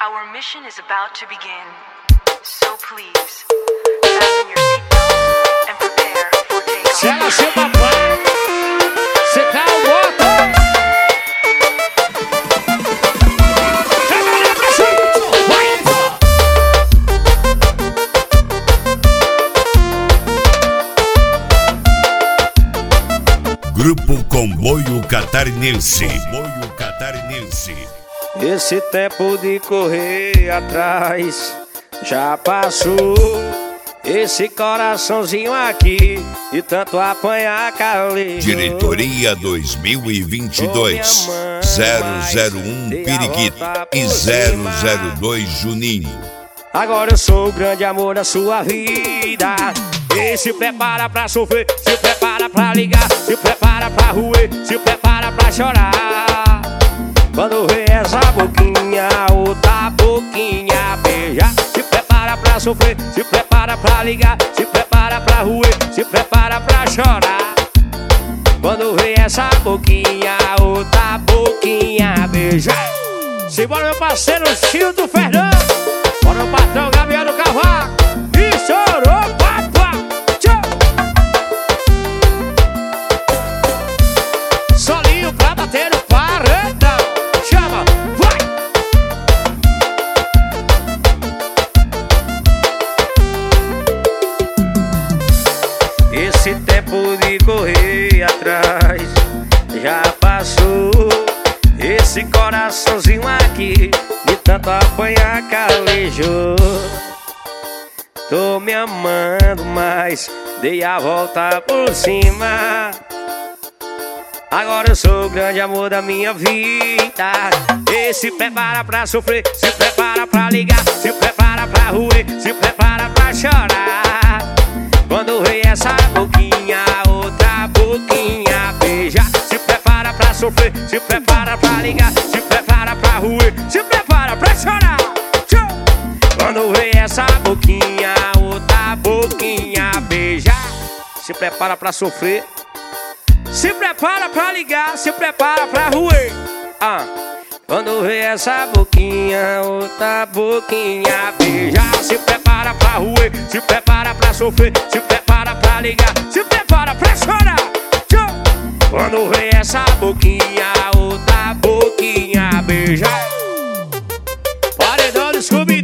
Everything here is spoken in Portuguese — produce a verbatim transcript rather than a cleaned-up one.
Our mission is about to begin. So please, fasten your seatbelts and prepare for takeoff. Se ela se papai, se cai o moto. Grupo Comboio Catarinense. Comboio Catarinense. Esse tempo de correr atrás já passou. Esse coraçãozinho aqui de tanto apanhar calejou. Diretoria dois mil e vinte e dois, zero zero um Periquito e zero zero dois Juninho. Agora eu sou o grande amor da sua vida. E se prepara pra sofrer, se prepara pra ligar, se prepara pra roer, se prepara pra chorar. Quando vê essa boquinha, outra boquinha beijar. Se prepara pra sofrer, se prepara pra ligar, se prepara pra roer, se prepara pra chorar. Quando vê essa boquinha, outra boquinha beijar. Simbora meu parceiro Childo Fernando, bora o patrão Gabriel do Cavaco. E chorou, papá. Tchau. Solinho pra bater no paredão. Chama, vai. Esse tempo de correr atrás já passou. Esse coraçãozinho aqui de tanto apanhar calejou. Tô me amando, mas dei a volta por cima. Agora eu sou o grande amor da minha vida. E se prepara pra sofrer, se prepara pra ligar, se prepara pra roer, se prepara pra chorar. Quando vem essa boquinha, outra boquinha beijar. Se prepara pra sofrer, se prepara pra ligar, se prepara pra roer, se prepara pra chorar. Tchau. Quando vem essa boquinha, outra boquinha beijar. Se prepara pra sofrer, se prepara pra ligar, se prepara pra roer. Ah. Quando vê essa boquinha, outra boquinha beijar. Se prepara pra roer, se prepara pra sofrer, se prepara pra ligar, se prepara pra chorar. Tchau. Quando vê essa boquinha, outra boquinha beijar. Paredão do Scooby.